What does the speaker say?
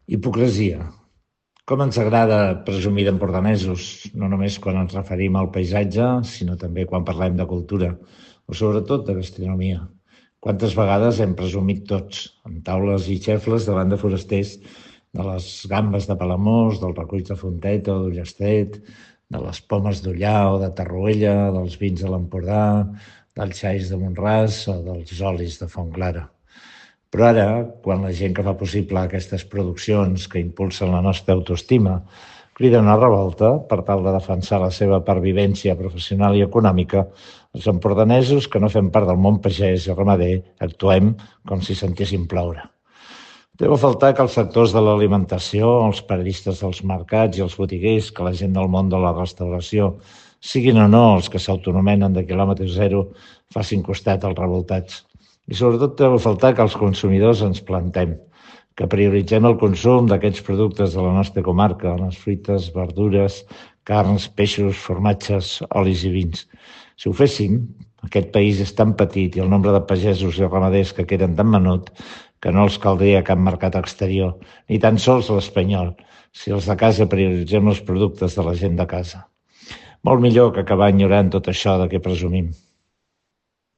Hipocresia. Com ens agrada presumir d'empordanesos, no només quan ens referim al paisatge, sinó també quan parlem de cultura, o sobretot de gastronomia. Quantes vegades hem presumit tots, amb taules i xefles davant de forasters, de les gambes de Palamós, dels reculls de Fonteta o d'Ullastret, de les pomes d'Ullà o de Tarruella, dels vins de l'Empordà, dels xais de Mont-ras o dels olis de Fontclara. Però ara, quan la gent que fa possible aquestes produccions que impulsen la nostra autoestima crida una revolta per tal de defensar la seva pervivència professional i econòmica, els empordanesos que no fem part del món pagès i ramader actuem com si sentéssim ploure. Deu faltar que els sectors de l'alimentació, els periodistes dels mercats i els botiguers, que la gent del món de la restauració, siguin o no els que s'autonomenen de quilòmetre zero, facin costat als revoltats. I sobretot deu faltar que els consumidors ens plantem, que prioritzem el consum d'aquests productes de la nostra comarca, les fruites, verdures, carns, peixos, formatges, olis i vins. Si ho féssim, aquest país és tan petit i el nombre de pagesos i ramaders que queden tan menut que no els caldria cap mercat exterior, ni tan sols l'espanyol, si els de casa prioritzem els productes de la gent de casa. Molt millor que acabar enyorant tot això de què presumim.